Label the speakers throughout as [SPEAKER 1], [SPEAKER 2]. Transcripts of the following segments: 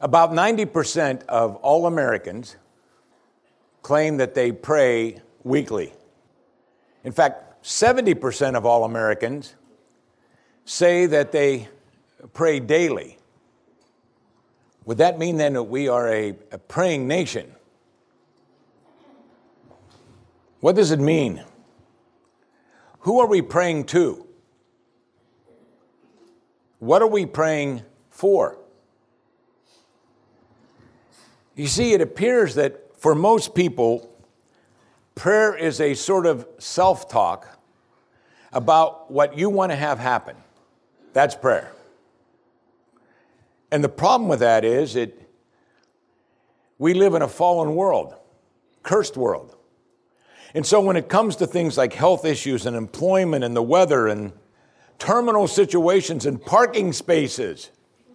[SPEAKER 1] About 90% of all Americans claim that they pray weekly. In fact, 70% of all Americans say that they pray daily. Would that mean then that we are a praying nation? What does it mean? Who are we praying to? What are we praying for? You see, it appears that for most people, prayer is a sort of self-talk about what you want to have happen. That's prayer. And the problem with that is we live in a fallen world, cursed world. And so when it comes to things like health issues and employment and the weather and terminal situations and parking spaces,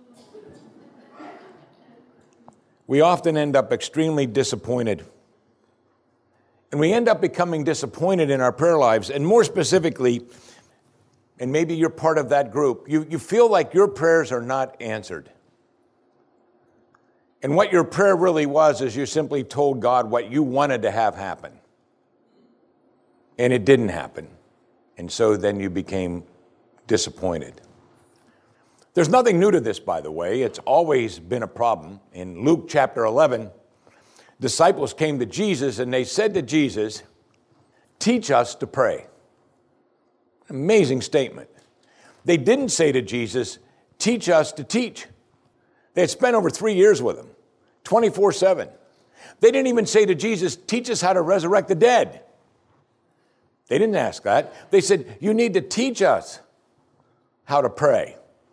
[SPEAKER 1] we often end up extremely disappointed. And we end up becoming disappointed in our prayer lives. And more specifically, and maybe you're part of that group, you feel like your prayers are not answered. And what your prayer really was is you simply told God what you wanted to have happen. And it didn't happen. And so then you became disappointed. There's nothing new to this, by the way. It's always been a problem. In Luke chapter 11, disciples came to Jesus and they said to Jesus, "Teach us to pray." Amazing statement. They didn't say to Jesus, "Teach us to teach." They had spent over 3 years with him, 24/7. They didn't even say to Jesus, "Teach us how to resurrect the dead." They didn't ask that. They said, "You need to teach us how to pray."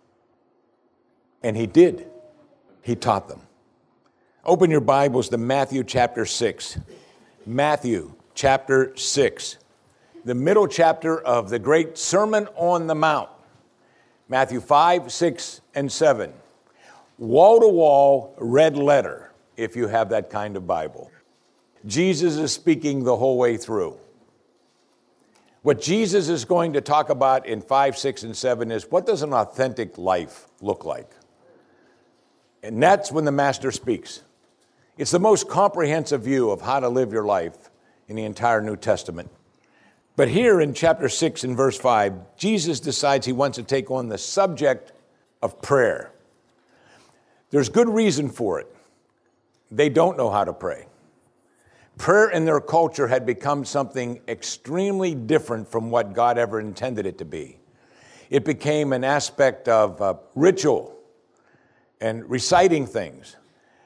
[SPEAKER 1] And he did. He taught them. Open your Bibles to Matthew chapter 6. Matthew chapter 6. The middle chapter of the great Sermon on the Mount. Matthew 5, 6, and 7. Wall-to-wall red letter, if you have that kind of Bible. Jesus is speaking the whole way through. What Jesus is going to talk about in 5, 6, and 7 is what does an authentic life look like? And that's when the Master speaks. It's the most comprehensive view of how to live your life in the entire New Testament. But here in chapter 6 and verse 5, Jesus decides he wants to take on the subject of prayer. There's good reason for it. They don't know how to pray. Prayer in their culture had become something extremely different from what God ever intended it to be. It became an aspect of ritual and reciting things.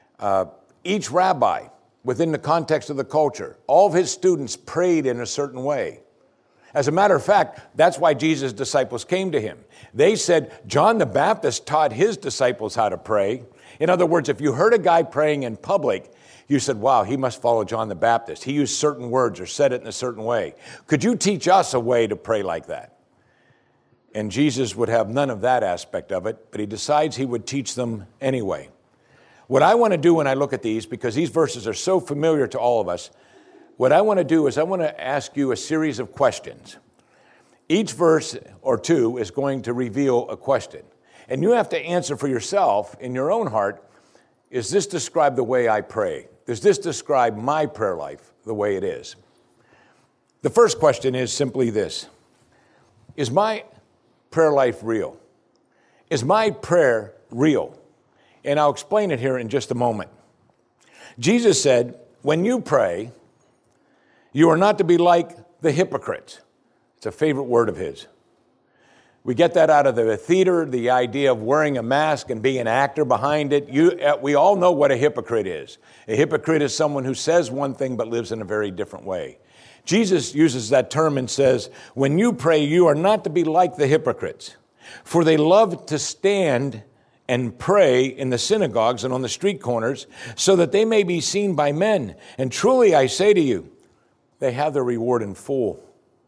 [SPEAKER 1] Each rabbi, within the context of the culture, all of his students prayed in a certain way. As a matter of fact, that's why Jesus' disciples came to him. They said, John the Baptist taught his disciples how to pray. In other words, if you heard a guy praying in public, you said, wow, he must follow John the Baptist. He used certain words or said it in a certain way. Could you teach us a way to pray like that? And Jesus would have none of that aspect of it, but he decides he would teach them anyway. What I want to do when I look at these, because these verses are so familiar to all of us, what I want to do is I want to ask you a series of questions. Each verse or two is going to reveal a question. And you have to answer for yourself in your own heart, is this describe the way I pray? Does this describe my prayer life the way it is? The first question is simply this. Is my prayer life real? Is my prayer real? And I'll explain it here in just a moment. Jesus said, when you pray, you are not to be like the hypocrites. It's a favorite word of his. We get that out of the theater, the idea of wearing a mask and being an actor behind it. We all know what a hypocrite is. A hypocrite is someone who says one thing but lives in a very different way. Jesus uses that term and says, when you pray, you are not to be like the hypocrites, for they love to stand and pray in the synagogues and on the street corners so that they may be seen by men. And truly I say to you, they have their reward in full.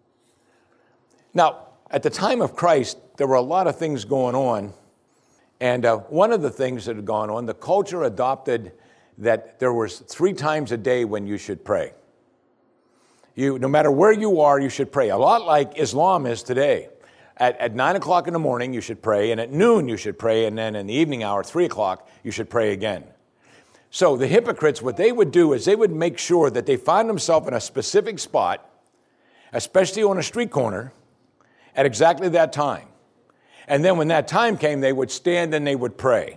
[SPEAKER 1] Now, at the time of Christ, there were a lot of things going on. And one of the things that had gone on, the culture adopted that there was 3 times a day when you should pray. No matter where you are, you should pray. A lot like Islam is today. At 9 o'clock in the morning, you should pray, and at noon, you should pray, and then in the evening hour, 3 o'clock, you should pray again. So the hypocrites, what they would do is they would make sure that they find themselves in a specific spot, especially on a street corner, at exactly that time. And then when that time came, they would stand and they would pray.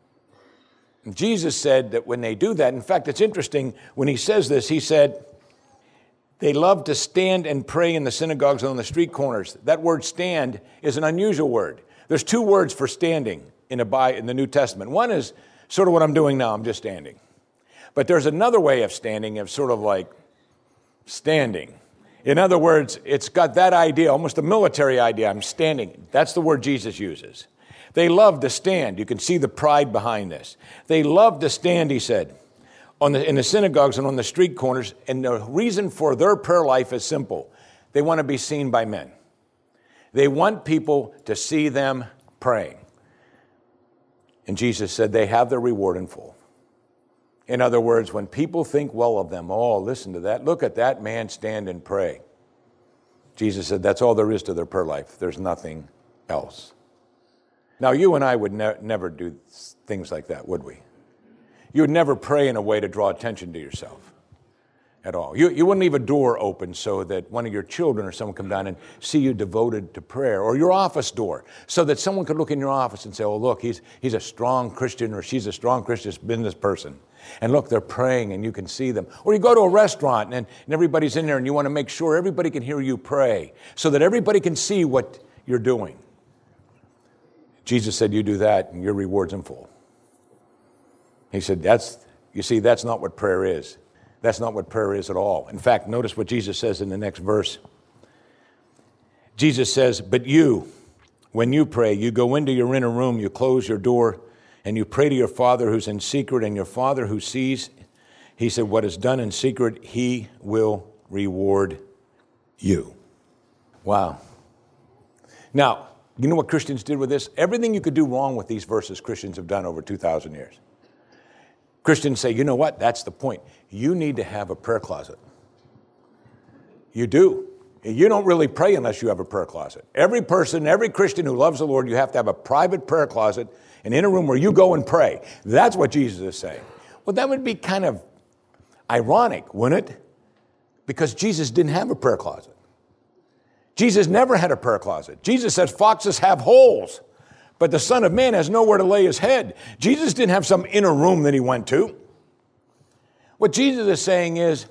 [SPEAKER 1] And Jesus said that when they do that, in fact, it's interesting, when he says this, he said, they love to stand and pray in the synagogues and on the street corners. That word stand is an unusual word. There's two words for standing in the New Testament. One is sort of what I'm doing now, I'm just standing. But there's another way of standing, of sort of like standing. In other words, it's got that idea, almost a military idea, I'm standing. That's the word Jesus uses. They love to stand. You can see the pride behind this. They love to stand, he said, in the synagogues and on the street corners, and the reason for their prayer life is simple. They want to be seen by men. They want people to see them praying. And Jesus said they have their reward in full. In other words, when people think well of them, oh, listen to that, look at that man stand and pray. Jesus said that's all there is to their prayer life. There's nothing else. Now, you and I would never do things like that, would we? You would never pray in a way to draw attention to yourself at all. You wouldn't leave a door open so that one of your children or someone come down and see you devoted to prayer, or your office door so that someone could look in your office and say, oh, look, he's a strong Christian, or she's a strong Christian business person. And look, they're praying and you can see them. Or you go to a restaurant and everybody's in there and you want to make sure everybody can hear you pray so that everybody can see what you're doing. Jesus said, you do that and your reward's in full. He said, that's not what prayer is. That's not what prayer is at all. In fact, notice what Jesus says in the next verse. Jesus says, but you, when you pray, you go into your inner room, you close your door, and you pray to your Father who's in secret, and your Father who sees, he said, what is done in secret, he will reward you. Wow. Now, you know what Christians did with this? Everything you could do wrong with these verses, Christians have done over 2,000 years. Christians say, you know what? That's the point. You need to have a prayer closet. You do. You don't really pray unless you have a prayer closet. Every person, every Christian who loves the Lord, you have to have a private prayer closet, an inner room where you go and pray. That's what Jesus is saying. Well, that would be kind of ironic, wouldn't it? Because Jesus didn't have a prayer closet. Jesus never had a prayer closet. Jesus says foxes have holes, but the Son of Man has nowhere to lay his head. Jesus didn't have some inner room that he went to. What Jesus is saying is,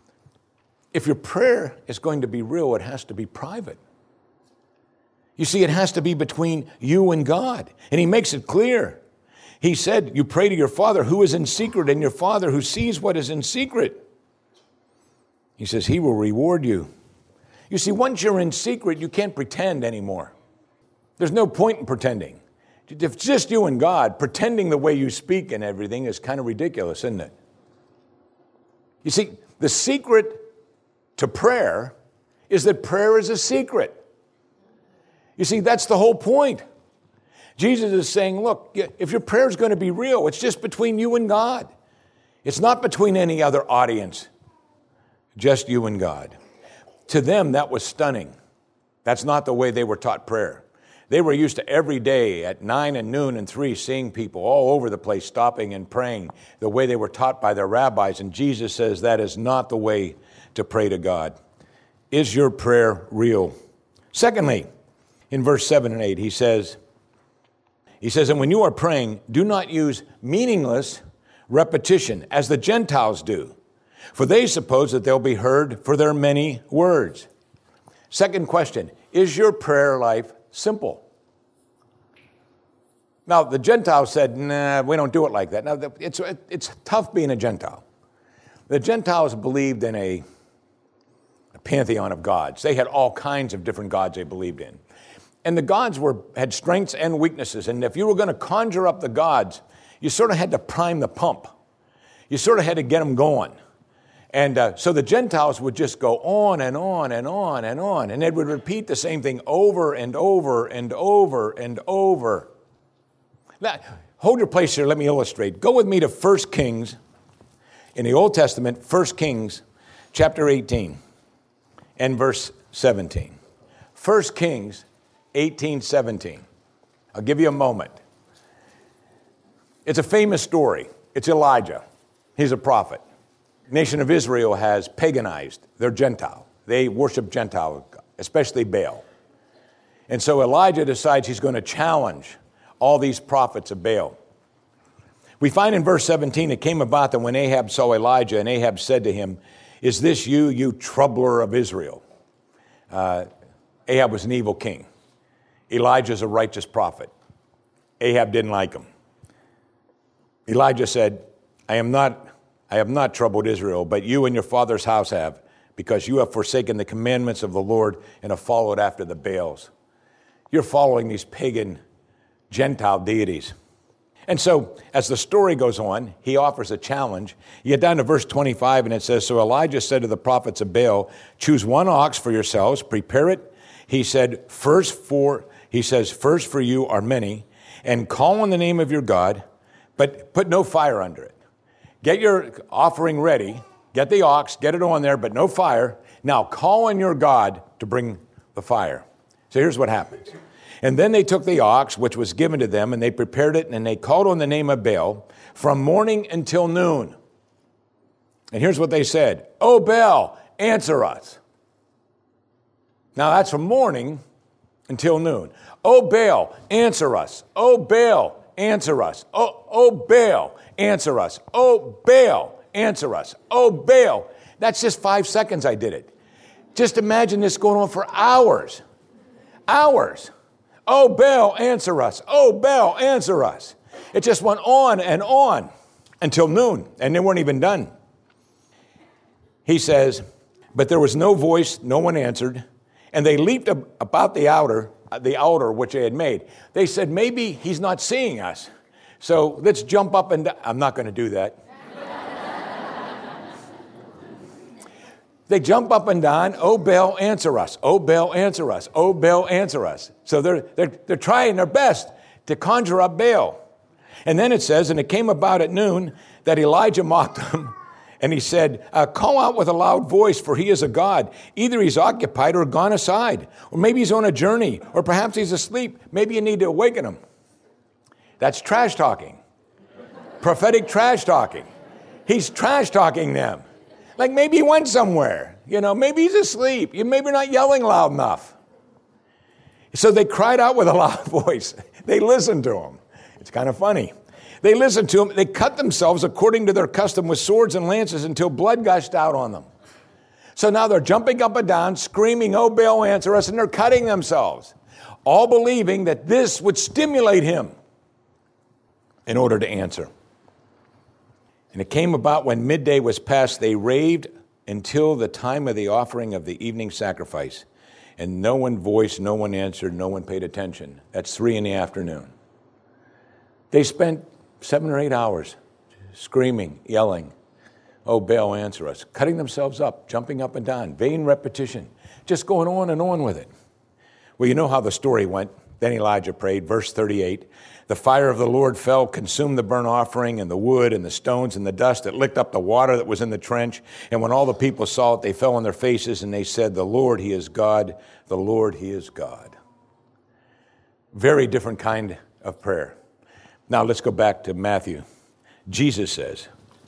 [SPEAKER 1] if your prayer is going to be real, it has to be private. You see, it has to be between you and God. And he makes it clear. He said, you pray to your Father who is in secret, and your Father who sees what is in secret. He says, he will reward you. You see, once you're in secret, you can't pretend anymore. There's no point in pretending. If it's just you and God, pretending the way you speak and everything is kind of ridiculous, isn't it? You see, the secret to prayer is that prayer is a secret. You see, that's the whole point. Jesus is saying, look, if your prayer is going to be real, it's just between you and God. It's not between any other audience, just you and God. To them, that was stunning. That's not the way they were taught prayer. They were used to every day at 9 and noon and 3 seeing people all over the place stopping and praying the way they were taught by their rabbis. And Jesus says that is not the way to pray to God. Is your prayer real? Secondly, in verse 7 and 8, he says, and when you are praying, do not use meaningless repetition as the Gentiles do, for they suppose that they'll be heard for their many words. Second question, is your prayer life simple? Now, the Gentiles said, nah, we don't do it like that. Now, it's tough being a Gentile. The Gentiles believed in a pantheon of gods. They had all kinds of different gods they believed in. And the gods had strengths and weaknesses. And if you were going to conjure up the gods, you sort of had to prime the pump. You sort of had to get them going. And so the Gentiles would just go on and on and on and on. And they would repeat the same thing over and over and over and over. Now, hold your place here. Let me illustrate. Go with me to 1 Kings in the Old Testament, 1 Kings chapter 18 and verse 17. 1 Kings 18:17. I'll give you a moment. It's a famous story. It's Elijah. He's a prophet. The nation of Israel has paganized. They're Gentile. They worship Gentile, especially Baal. And so Elijah decides he's going to challenge all these prophets of Baal. We find in verse 17, it came about that when Ahab saw Elijah, and Ahab said to him, "Is this you, you troubler of Israel?" Ahab was an evil king. Elijah's a righteous prophet. Ahab didn't like him. Elijah said, I have not troubled Israel, but you and your father's house have, because you have forsaken the commandments of the Lord and have followed after the Baals. You're following these pagan Gentile deities. And so, as the story goes on, he offers a challenge. You get down to verse 25, and it says, So Elijah said to the prophets of Baal, choose one ox for yourselves, prepare it. He said, first for you are many, and call on the name of your God, but put no fire under it. Get your offering ready, get the ox, get it on there, but no fire. Now call on your God to bring the fire. So here's what happens. And then they took the ox, which was given to them, and they prepared it, and they called on the name of Baal from morning until noon. And here's what they said, O Baal, answer us. Now that's from morning until noon. O Baal, answer us. O Baal, answer us. O Baal, answer us. O Baal, answer us. O Baal. That's just 5 seconds I did it. Just imagine this going on for hours. Hours. Oh, Baal, answer us. Oh, Baal, answer us. It just went on and on until noon, and they weren't even done. He says, but there was no voice, no one answered, and they leaped about the altar which they had made. They said, maybe he's not seeing us, so let's jump up and down. I'm not going to do that. They jump up and down, oh, Baal, answer us. Oh, Baal, answer us. Oh, Baal, answer us. So they're trying their best to conjure up Baal. And then it says, and it came about at noon that Elijah mocked them, and he said, call out with a loud voice, for he is a god. Either he's occupied or gone aside, or maybe he's on a journey, or perhaps he's asleep. Maybe you need to awaken him. That's trash talking. Prophetic trash talking. He's trash talking them. Like maybe he went somewhere, maybe he's asleep. Maybe you're not yelling loud enough. So they cried out with a loud voice. They listened to him. It's kind of funny. They listened to him. They cut themselves according to their custom with swords and lances until blood gushed out on them. So now they're jumping up and down, screaming, oh, Baal, answer us, and they're cutting themselves, all believing that this would stimulate him in order to answer. And it came about when midday was past, they raved until the time of the offering of the evening sacrifice. And no one voiced, no one answered, no one paid attention. That's 3 p.m. They spent 7 or 8 hours screaming, yelling, oh, Baal, answer us, cutting themselves up, jumping up and down, vain repetition, just going on and on with it. Well, you know how the story went. Then Elijah prayed, verse 38, the fire of the Lord fell, consumed the burnt offering and the wood and the stones and the dust. It licked up the water that was in the trench. And when all the people saw it, they fell on their faces and they said, the Lord, he is God. The Lord, he is God. Very different kind of prayer. Now let's go back to Matthew. Jesus says,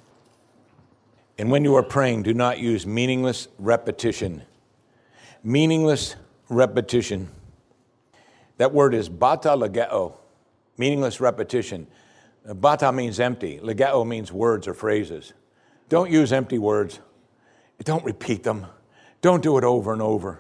[SPEAKER 1] and when you are praying, do not use meaningless repetition. Meaningless repetition. That word is bata legeo, meaningless repetition. Bata means empty. Legeo means words or phrases. Don't use empty words. Don't repeat them. Don't do it over and over.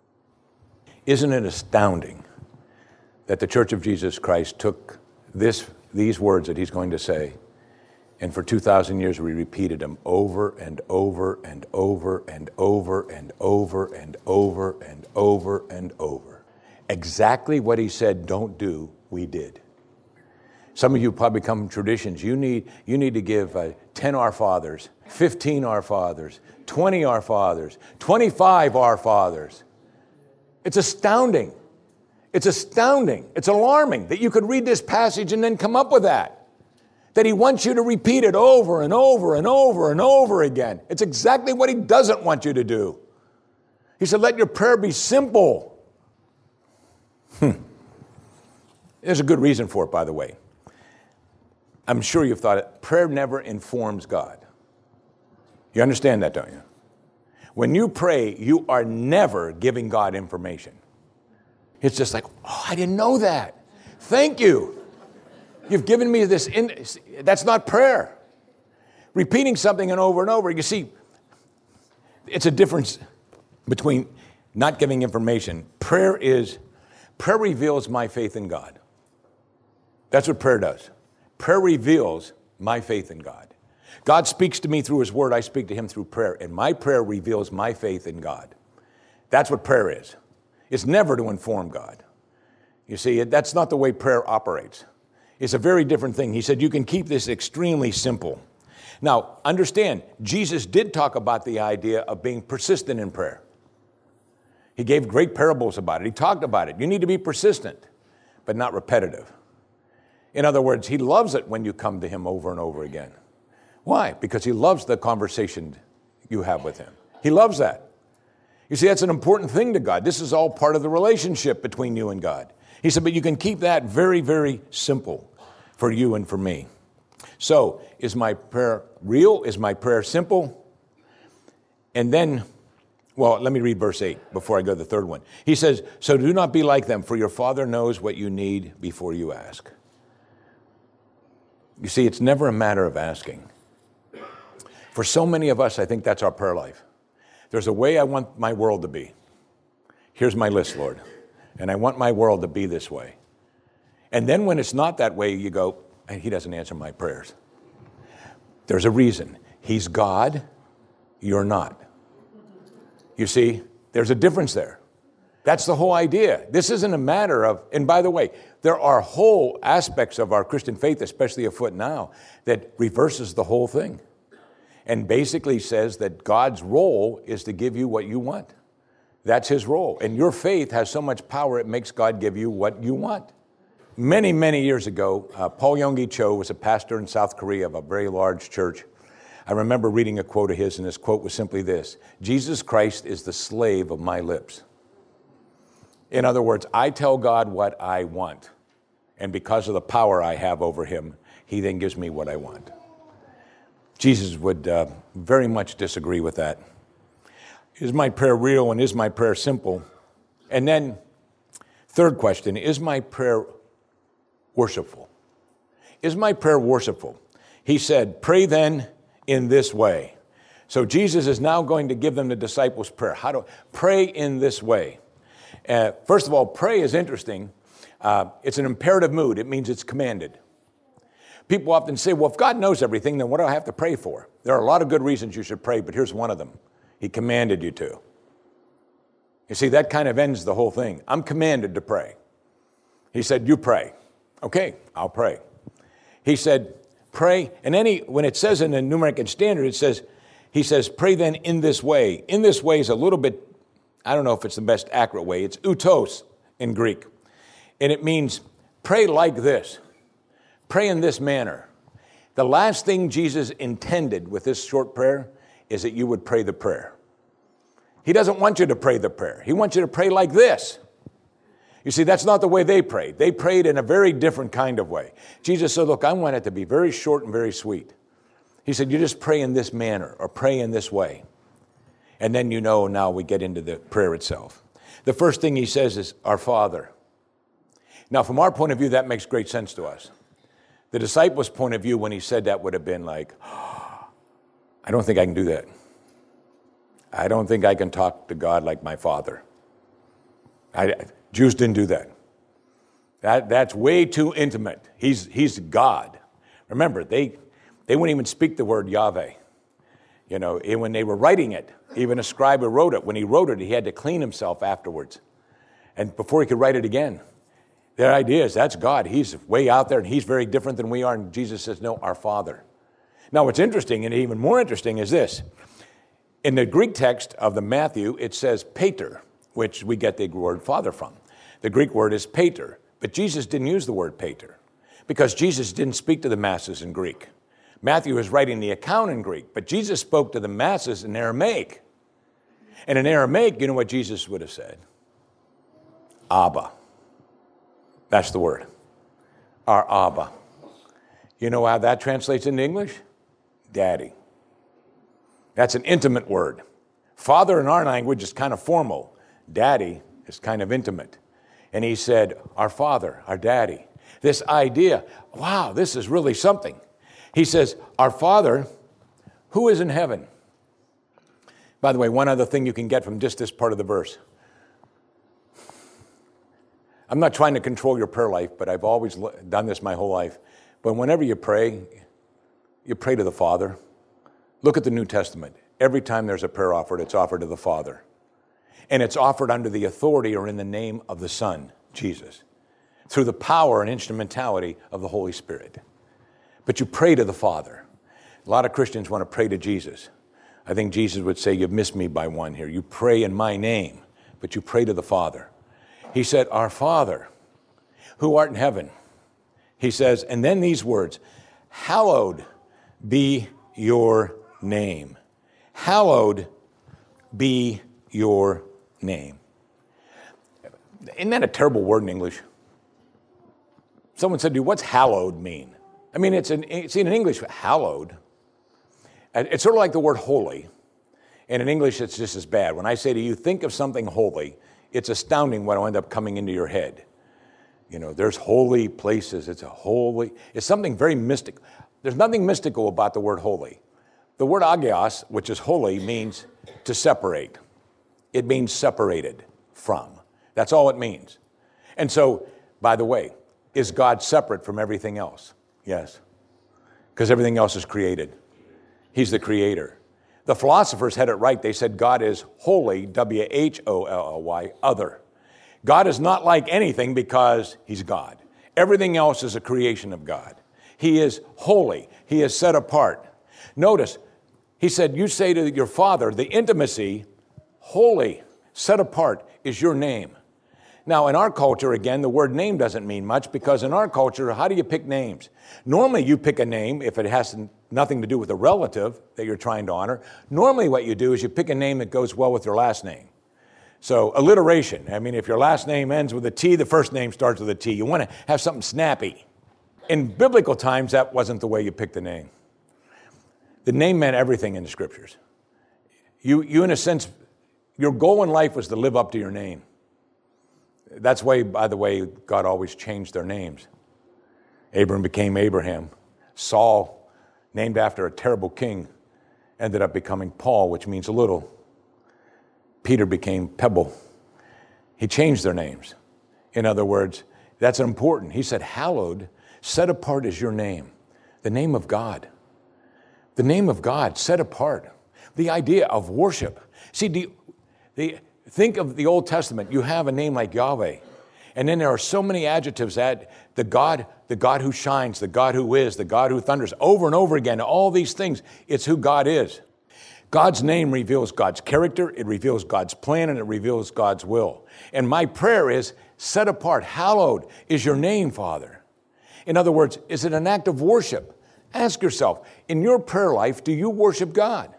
[SPEAKER 1] Isn't it astounding that the Church of Jesus Christ took these words that he's going to say, and for 2,000 years we repeated them over and over and over and over and over and over and over and over. Exactly what he said don't do, we did. Some of you probably come traditions. You need to give 10 Our Fathers, 15 Our Fathers, 20 Our Fathers, 25 Our Fathers. It's astounding. It's astounding. It's alarming that you could read this passage and then come up with that. That he wants you to repeat it over and over and over and over again. It's exactly what he doesn't want you to do. He said, let your prayer be simple. There's a good reason for it, by the way. I'm sure you've thought it. Prayer never informs God. You understand that, don't you? When you pray, you are never giving God information. It's just like, oh, I didn't know that. Thank you. You've given me this. That's not prayer. Repeating something and over. You see, it's a difference between not giving information. Prayer reveals my faith in God. That's what prayer does. Prayer reveals my faith in God. God speaks to me through His Word. I speak to Him through prayer. And my prayer reveals my faith in God. That's what prayer is. It's never to inform God. You see, that's not the way prayer operates. It's a very different thing. He said you can keep this extremely simple. Now, understand, Jesus did talk about the idea of being persistent in prayer. He gave great parables about it. He talked about it. You need to be persistent, but not repetitive. In other words, He loves it when you come to Him over and over again. Why? Because He loves the conversation you have with Him. He loves that. You see, that's an important thing to God. This is all part of the relationship between you and God. He said, but you can keep that very, very simple for you and for me. So, is my prayer real? Is my prayer simple? And then, well, let me read verse 8 before I go to the third one. He says, so do not be like them, for your Father knows what you need before you ask. You see, it's never a matter of asking. For so many of us, I think that's our prayer life. There's a way I want my world to be. Here's my list, Lord. And I want my world to be this way. And then when it's not that way, you go, He doesn't answer my prayers. There's a reason. He's God, you're not. You see, there's a difference there. That's the whole idea. This isn't a matter of, and by the way, there are whole aspects of our Christian faith, especially afoot now, that reverses the whole thing. And basically says that God's role is to give you what you want. That's His role. And your faith has so much power, it makes God give you what you want. Many, many years ago, Paul Yonggi Cho was a pastor in South Korea of a very large church. I remember reading a quote of his, and his quote was simply this: Jesus Christ is the slave of my lips. In other words, I tell God what I want, and because of the power I have over Him, He then gives me what I want. Jesus would very much disagree with that. Is my prayer real and is my prayer simple? And then, third question, is my prayer worshipful? Is my prayer worshipful? He said, pray then in this way. So Jesus is now going to give them the disciples' prayer. How to pray in this way. First of all, pray is interesting. It's an imperative mood. It means it's commanded. People often say, well, if God knows everything, then what do I have to pray for? There are a lot of good reasons you should pray, but here's one of them. He commanded you to. You see, that kind of ends the whole thing. I'm commanded to pray. He said, you pray. Okay, I'll pray. He said, pray. And when it says in the New American Standard, he says, pray then in this way. In this way is a little bit, I don't know if it's the best accurate way. It's outos in Greek. And it means pray like this. Pray in this manner. The last thing Jesus intended with this short prayer is that you would pray the prayer. He doesn't want you to pray the prayer. He wants you to pray like this. You see, that's not the way they prayed. They prayed in a very different kind of way. Jesus said, look, I want it to be very short and very sweet. He said, you just pray in this manner or pray in this way. And then now we get into the prayer itself. The first thing he says is, our Father. Now, from our point of view, that makes great sense to us. The disciples' point of view when he said that would have been like, I don't think I can do that. I don't think I can talk to God like my Father. Jews didn't do that. That's way too intimate. He's God. Remember, they wouldn't even speak the word Yahweh. When they were writing it, even a scribe who wrote it, when he wrote it, he had to clean himself afterwards. And before he could write it again. Their idea is that's God. He's way out there and He's very different than we are. And Jesus says, no, our Father. Now what's interesting and even more interesting is this. In the Greek text of the Matthew, it says pater, which we get the word father from. The Greek word is pater. But Jesus didn't use the word pater because Jesus didn't speak to the masses in Greek. Matthew is writing the account in Greek, but Jesus spoke to the masses in Aramaic. And in Aramaic, you know what Jesus would have said? Abba. That's the word. Our Abba. You know how that translates into English? Daddy. That's an intimate word. Father in our language is kind of formal. Daddy is kind of intimate. And he said, our Father, our Daddy. This idea, wow, this is really something. He says, our Father, who is in heaven. By the way, one other thing you can get from just this part of the verse. I'm not trying to control your prayer life, but I've always done this my whole life. But whenever you pray to the Father. Look at the New Testament. Every time there's a prayer offered, it's offered to the Father. And it's offered under the authority or in the name of the Son, Jesus, through the power and instrumentality of the Holy Spirit. But you pray to the Father. A lot of Christians want to pray to Jesus. I think Jesus would say, you've missed me by one here. You pray in my name, but you pray to the Father. He said, our Father, who art in heaven. He says, and then these words, hallowed be your name. Hallowed be your name. Isn't that a terrible word in English? Someone said, dude, what's hallowed mean? I mean, it's in English, hallowed. It's sort of like the word holy. And in English, it's just as bad. When I say to you, think of something holy, it's astounding what will end up coming into your head. You know, there's holy places. It's something very mystical. There's nothing mystical about the word holy. The word agios, which is holy, means to separate. It means separated from. That's all it means. And so, by the way, is God separate from everything else? Yes. Because everything else is created. He's the creator. The philosophers had it right. They said God is holy, W-H-O-L-L-Y, other. God is not like anything because he's God. Everything else is a creation of God. He is holy. He is set apart. Notice, he said, you say to your Father, the intimacy, holy, set apart, is your name. Now, in our culture, again, the word name doesn't mean much because in our culture, how do you pick names? Normally, you pick a name if it has nothing to do with a relative that you're trying to honor. Normally, what you do is you pick a name that goes well with your last name. So, alliteration. I mean, if your last name ends with a T, the first name starts with a T. You want to have something snappy. In biblical times, that wasn't the way you picked the name. The name meant everything in the Scriptures. You, in a sense, your goal in life was to live up to your name. That's why, by the way, God always changed their names. Abram became Abraham. Saul, named after a terrible king, ended up becoming Paul, which means little. Peter became Pebble. He changed their names. In other words, that's important. He said, hallowed, set apart is your name. The name of God. The name of God, set apart. The idea of worship. See, think of the Old Testament. You have a name like Yahweh. And then there are so many adjectives that the God who shines, the God who is, the God who thunders, over and over again, all these things, it's who God is. God's name reveals God's character, it reveals God's plan, and it reveals God's will. And my prayer is, set apart, hallowed is your name, Father. In other words, is it an act of worship? Ask yourself, in your prayer life, do you worship God?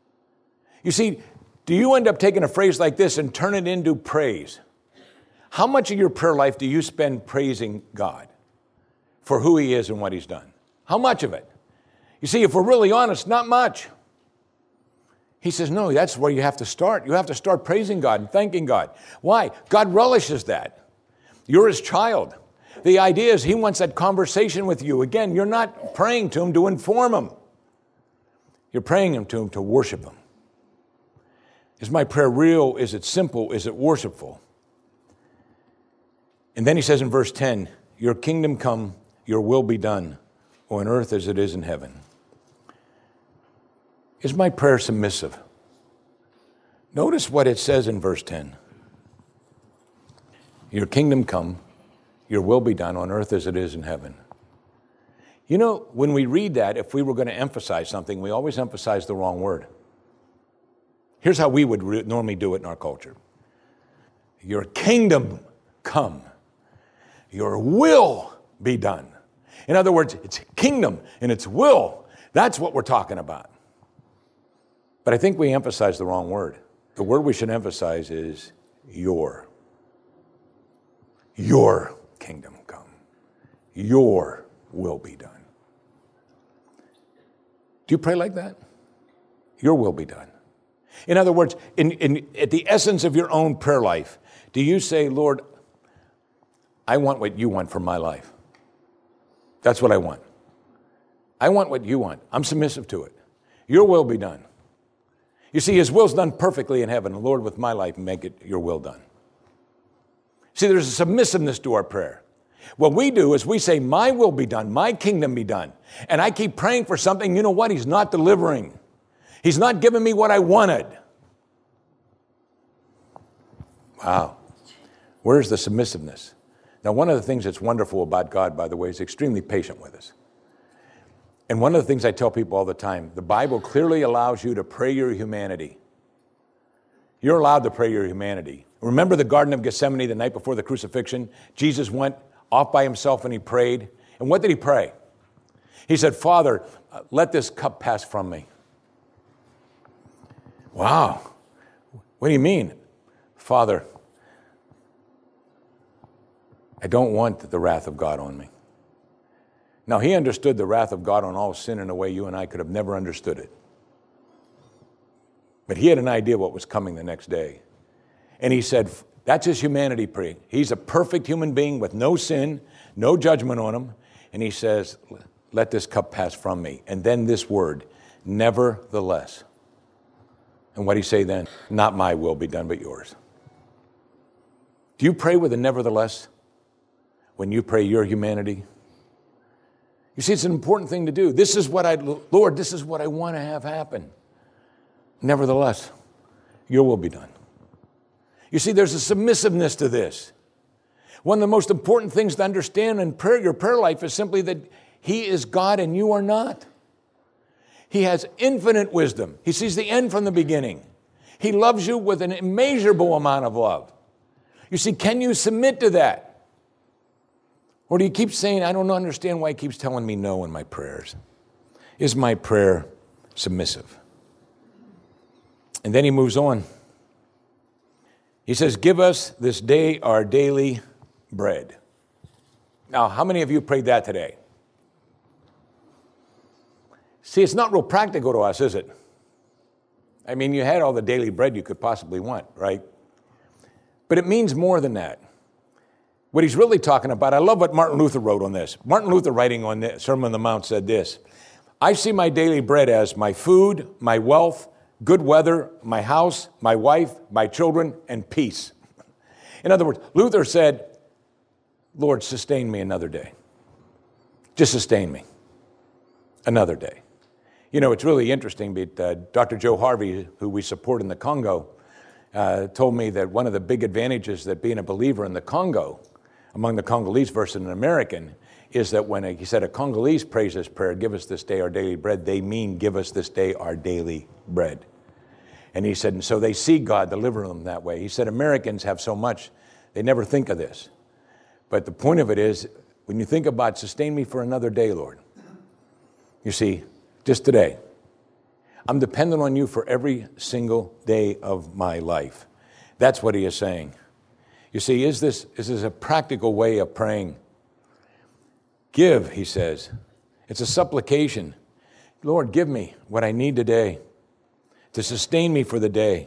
[SPEAKER 1] You see, do you end up taking a phrase like this and turn it into praise? How much of your prayer life do you spend praising God for who he is and what he's done? How much of it? You see, if we're really honest, not much. He says, no, that's where you have to start. You have to start praising God and thanking God. Why? God relishes that. You're his child. The idea is he wants that conversation with you. Again, you're not praying to him to inform him. You're praying to him to worship him. Is my prayer real? Is it simple? Is it worshipful? And then he says in verse 10, your kingdom come, your will be done, on earth as it is in heaven. Is my prayer submissive? Notice what it says in verse 10. Your kingdom come, your will be done on earth as it is in heaven. You know, when we read that, if we were going to emphasize something, we always emphasize the wrong word. Here's how we would normally do it in our culture. Your kingdom come, your will be done. In other words, it's kingdom and it's will. That's what we're talking about. But I think we emphasize the wrong word. The word we should emphasize is your kingdom come. your will be done. Do you pray like that? Your will be done. In other words, at the essence of your own prayer life, do you say, Lord, I want what you want for my life? That's what I want. I want what you want. I'm submissive to it. Your will be done. You see, his will's done perfectly in heaven. Lord, with my life, make it your will done. See, there's a submissiveness to our prayer. What we do is we say, my will be done, my kingdom be done. And I keep praying for something. You know what? He's not delivering. He's not giving me what I wanted. Wow. Where's the submissiveness? Now, one of the things that's wonderful about God, by the way, is extremely patient with us. And one of the things I tell people all the time, the Bible clearly allows you to pray your humanity. You're allowed to pray your humanity. Remember the Garden of Gethsemane the night before the crucifixion? Jesus went off by himself and he prayed. And what did he pray? He said, Father, let this cup pass from me. Wow. What do you mean? Father, I don't want the wrath of God on me. Now, he understood the wrath of God on all sin in a way you and I could have never understood it. But he had an idea what was coming the next day. And he said, that's his humanity praying. He's a perfect human being with no sin, no judgment on him. And he says, let this cup pass from me. And then this word, nevertheless. And what did he say then? Not my will be done, but yours. Do you pray with a nevertheless when you pray your humanity? You see, it's an important thing to do. Lord, this is what I want to have happen. Nevertheless, your will be done. You see, there's a submissiveness to this. One of the most important things to understand in prayer, your prayer life, is simply that he is God and you are not. He has infinite wisdom. He sees the end from the beginning. He loves you with an immeasurable amount of love. You see, can you submit to that? Or do you keep saying, I don't understand why he keeps telling me no in my prayers? Is my prayer submissive? And then he moves on. He says, give us this day our daily bread. Now, how many of you prayed that today? See, it's not real practical to us, is it? I mean, you had all the daily bread you could possibly want, right? But it means more than that. What he's really talking about, I love what Martin Luther wrote on this. Martin Luther, writing on the Sermon on the Mount, said this: I see my daily bread as my food, my wealth, good weather, my house, my wife, my children, and peace. In other words, Luther said, Lord, sustain me another day. Just sustain me another day. You know, it's really interesting, but Dr. Joe Harvey, who we support in the Congo, told me that one of the big advantages that being a believer in the Congo, among the Congolese versus an American, is that when he said a Congolese prays this prayer, give us this day our daily bread, they mean give us this day our daily bread. And he said, and so they see God deliver them that way. He said Americans have so much, they never think of this. But the point of it is, when you think about sustain me for another day, Lord, you see, just today, I'm dependent on you for every single day of my life. That's what he is saying. You see, is this a practical way of praying? Give, he says. It's a supplication. Lord, give me what I need today to sustain me for the day.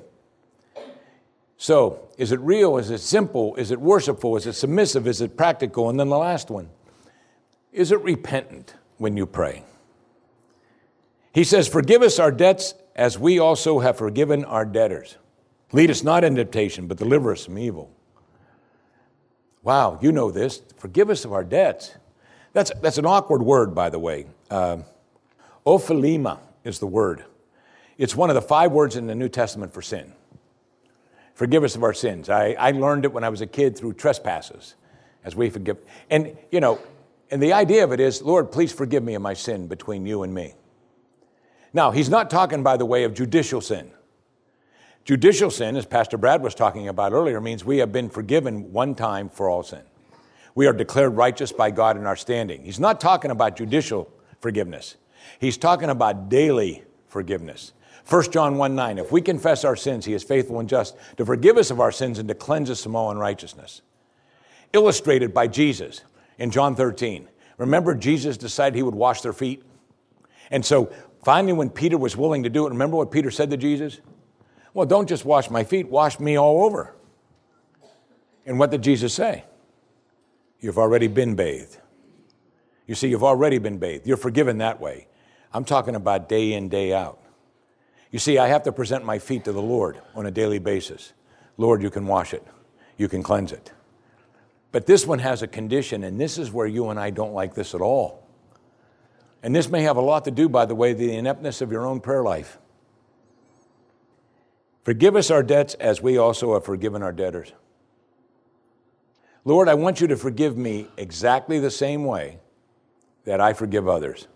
[SPEAKER 1] So, is it real? Is it simple? Is it worshipful? Is it submissive? Is it practical? And then the last one, is it repentant when you pray? He says, forgive us our debts as we also have forgiven our debtors. Lead us not into temptation, but deliver us from evil. Wow, you know this. Forgive us of our debts. That's an awkward word, by the way. Ophelema is the word. It's one of the 5 words in the New Testament for sin. Forgive us of our sins. I learned it when I was a kid through trespasses, as we forgive. And, you know, and the idea of it is, Lord, please forgive me of my sin between you and me. Now, he's not talking by the way of judicial sin. Judicial sin, as Pastor Brad was talking about earlier, means we have been forgiven one time for all sin. We are declared righteous by God in our standing. He's not talking about judicial forgiveness. He's talking about daily forgiveness. 1 John 1:9, if we confess our sins, he is faithful and just to forgive us of our sins and to cleanse us from all unrighteousness. Illustrated by Jesus in John 13. Remember, Jesus decided he would wash their feet? And so finally when Peter was willing to do it, remember what Peter said to Jesus? Well, don't just wash my feet, wash me all over. And what did Jesus say? You've already been bathed. You see, you've already been bathed. You're forgiven that way. I'm talking about day in, day out. You see, I have to present my feet to the Lord on a daily basis. Lord, you can wash it. You can cleanse it. But this one has a condition, and this is where you and I don't like this at all. And this may have a lot to do, by the way, the ineptness of your own prayer life. Forgive us our debts as we also have forgiven our debtors. Lord, I want you to forgive me exactly the same way that I forgive others.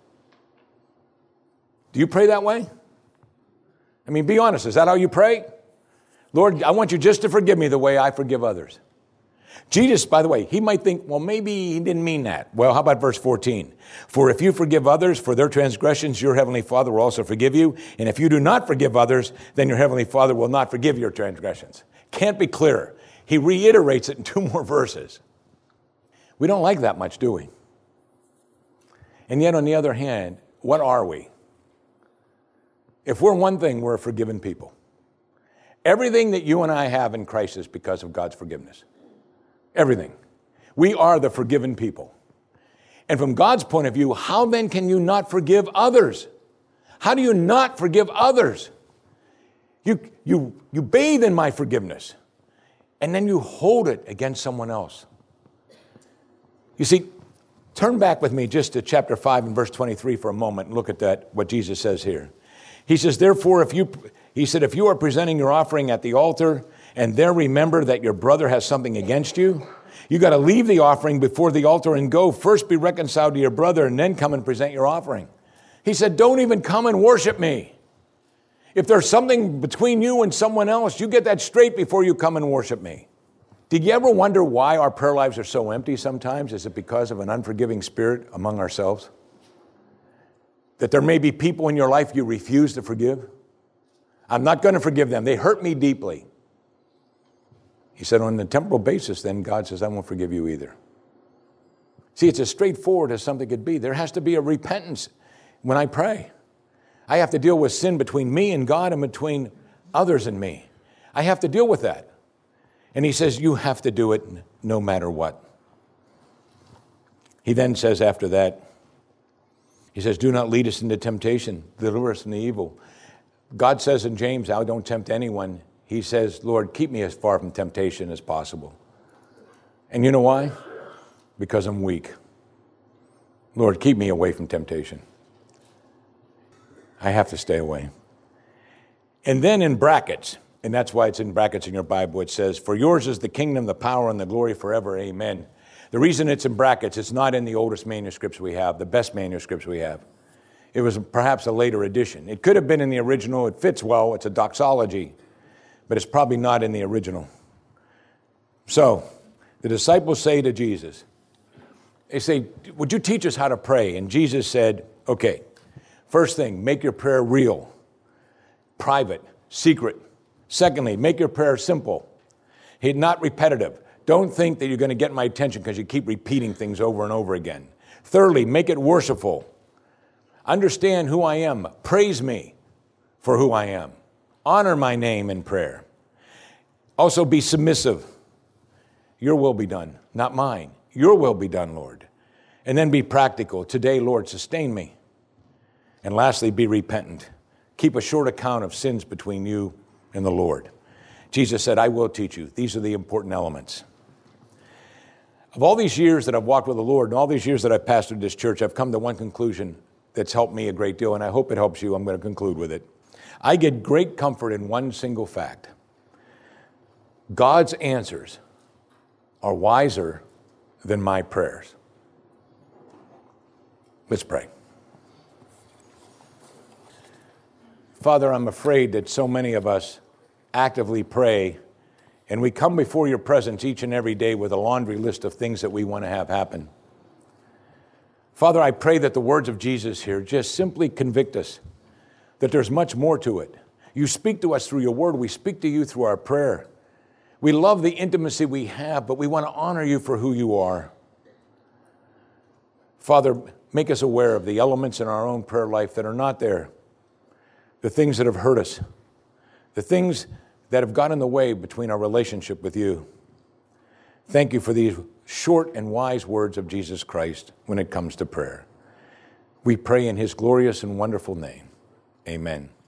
[SPEAKER 1] Do you pray that way? I mean, be honest. Is that how you pray? Lord, I want you just to forgive me the way I forgive others. Jesus, by the way, he might think, well, maybe he didn't mean that. Well, how about verse 14? For if you forgive others for their transgressions, your heavenly Father will also forgive you. And if you do not forgive others, then your heavenly Father will not forgive your transgressions. Can't be clearer. He reiterates it in 2 more verses. We don't like that much, do we? And yet, on the other hand, what are we? If we're one thing, we're a forgiven people. Everything that you and I have in Christ is because of God's forgiveness. Everything. We are the forgiven people. And from God's point of view, how then can you not forgive others? How do you not forgive others? You bathe in my forgiveness, and then you hold it against someone else. You see, turn back with me just to chapter 5 and verse 23 for a moment and look at that, what Jesus says here. He says, therefore, if you are presenting your offering at the altar and there remember that your brother has something against you, you got to leave the offering before the altar and go first be reconciled to your brother and then come and present your offering. He said, don't even come and worship me. If there's something between you and someone else, you get that straight before you come and worship me. Did you ever wonder why our prayer lives are so empty sometimes? Is it because of an unforgiving spirit among ourselves? That there may be people in your life you refuse to forgive? I'm not going to forgive them. They hurt me deeply. He said, on the temporal basis, then God says, I won't forgive you either. See, it's as straightforward as something could be. There has to be a repentance when I pray. I have to deal with sin between me and God and between others and me. I have to deal with that. And he says, you have to do it no matter what. He then says after that, he says, do not lead us into temptation, deliver us from the evil. God says in James, I don't tempt anyone. He says, Lord, keep me as far from temptation as possible. And you know why? Because I'm weak. Lord, keep me away from temptation. I have to stay away. And then in brackets, and that's why it's in brackets in your Bible, it says, for yours is the kingdom, the power, and the glory forever. Amen. The reason it's in brackets, it's not in the oldest manuscripts we have, the best manuscripts we have. It was perhaps a later edition. It could have been in the original. It fits well. It's a doxology, but it's probably not in the original. So the disciples say to Jesus, they say, would you teach us how to pray? And Jesus said, okay, first thing, make your prayer real, private, secret. Secondly, make your prayer simple, not repetitive. Don't think that you're going to get my attention because you keep repeating things over and over again. Thirdly, make it worshipful. Understand who I am. Praise me for who I am. Honor my name in prayer. Also be submissive. Your will be done, not mine. Your will be done, Lord. And then be practical. Today, Lord, sustain me. And lastly, be repentant. Keep a short account of sins between you and the Lord. Jesus said, I will teach you. These are the important elements. Of all these years that I've walked with the Lord and all these years that I've pastored this church, I've come to one conclusion that's helped me a great deal, and I hope it helps you. I'm going to conclude with it. I get great comfort in one single fact. God's answers are wiser than my prayers. Let's pray. Father, I'm afraid that so many of us actively pray, and we come before your presence each and every day with a laundry list of things that we want to have happen. Father, I pray that the words of Jesus here just simply convict us that there's much more to it. You speak to us through your word. We speak to you through our prayer. We love the intimacy we have, but we want to honor you for who you are. Father, make us aware of the elements in our own prayer life that are not there, the things that have hurt us, the things that have got in the way between our relationship with you. Thank you for these short and wise words of Jesus Christ when it comes to prayer. We pray in his glorious and wonderful name. Amen.